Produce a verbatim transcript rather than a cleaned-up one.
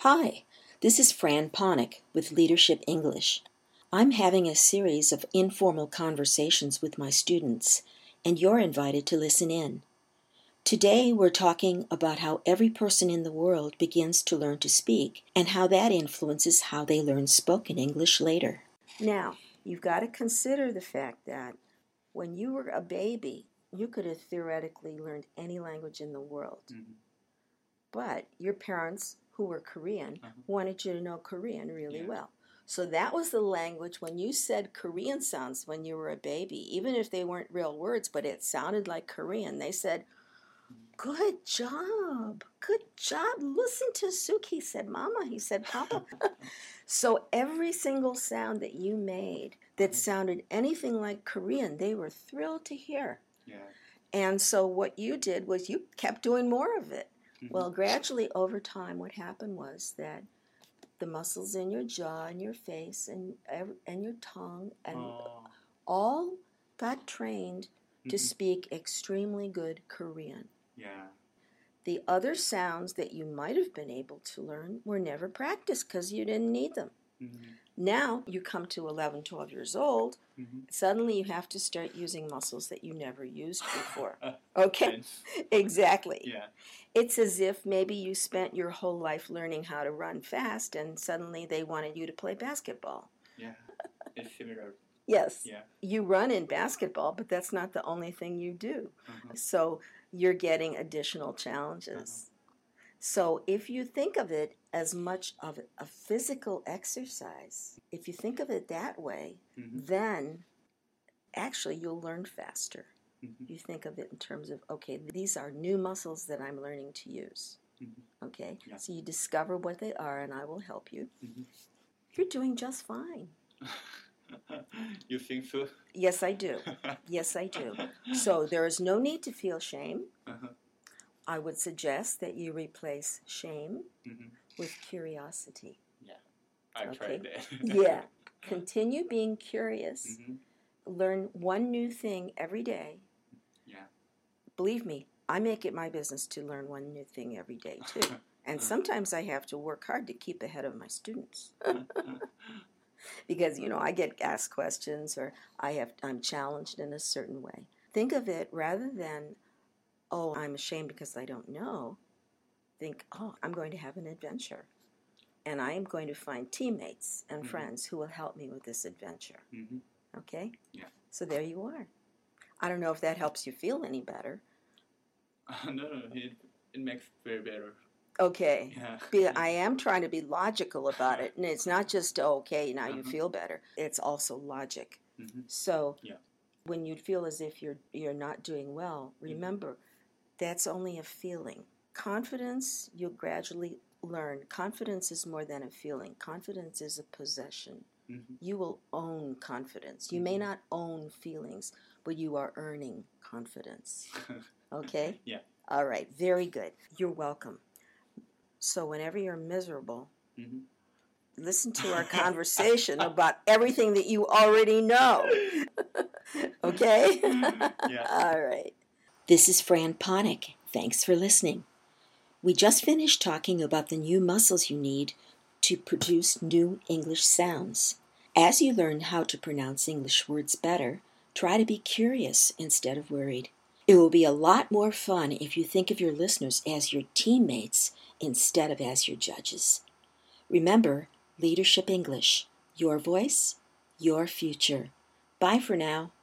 Hi, this is Fran Ponick with Leadership English. I'm having a series of informal conversations with my students, and you're invited to listen in. Today we're talking about how every person in the world begins to learn to speak and how that influences how they learn spoken English later. Now, you've got to consider the fact that when you were a baby, you could have theoretically learned any language in the world. Mm-hmm. But your parents, who were Korean, uh-huh. wanted you to know Korean really yeah. well. So that was the language. When you said Korean sounds when you were a baby, even if they weren't real words, but it sounded like Korean, they said, good job, good job. Listen to Suk. He said, Mama. He said, Papa. So every single sound that you made that sounded anything like Korean, they were thrilled to hear. Yeah. And so what you did was you kept doing more of it. Well, gradually over time, what happened was that the muscles in your jaw and your face and and your tongue and oh. all got trained mm-hmm. to speak extremely good Korean. Yeah. The other sounds that you might have been able to learn were never practiced because you didn't need them. Mm-hmm. Now you come to eleven, twelve years old, mm-hmm. suddenly you have to start using muscles that you never used before. Okay? Exactly. Yeah. It's as if maybe you spent your whole life learning how to run fast and suddenly they wanted you to play basketball. Yeah, it's similar. Yes. Yeah. You run in basketball, but that's not the only thing you do. Uh-huh. So you're getting additional challenges. Uh-huh. So if you think of it as much of a physical exercise, if you think of it that way, mm-hmm. then actually you'll learn faster. Mm-hmm. You think of it in terms of, okay, these are new muscles that I'm learning to use. Mm-hmm. Okay? Yeah. So you discover what they are and I will help you. Mm-hmm. You're doing just fine. You think so? Yes, I do. Yes, I do. So there is no need to feel shame. Uh-huh. I would suggest that you replace shame mm-hmm. with curiosity. Yeah, I okay? tried that. Yeah. Continue being curious. Mm-hmm. Learn one new thing every day. Yeah. Believe me, I make it my business to learn one new thing every day, too. And sometimes I have to work hard to keep ahead of my students. Because, you know, I get asked questions or I have, I'm challenged in a certain way. Think of it rather than, oh, I'm ashamed because I don't know. Think, oh, I'm going to have an adventure. And I am going to find teammates and mm-hmm. friends who will help me with this adventure. Mm-hmm. Okay? Yeah. So there you are. I don't know if that helps you feel any better. Uh, no, no, it, it makes very better. Okay. Yeah. Be, I am trying to be logical about it. And it's not just, oh, okay, now uh-huh. you feel better. It's also logic. Mm-hmm. So yeah. when you feel as if you're you're not doing well, remember, mm-hmm. that's only a feeling. Confidence, you'll gradually learn. Confidence is more than a feeling. Confidence is a possession. Mm-hmm. You will own confidence. You mm-hmm. may not own feelings, but you are earning confidence. Okay? Yeah. All right. Very good. You're welcome. So whenever you're miserable, mm-hmm. listen to our conversation about everything that you already know. Okay? Yeah. All right. This is Fran Ponick. Thanks for listening. We just finished talking about the new muscles you need to produce new English sounds. As you learn how to pronounce English words better, try to be curious instead of worried. It will be a lot more fun if you think of your listeners as your teammates instead of as your judges. Remember, Leadership English, your voice, your future. Bye for now.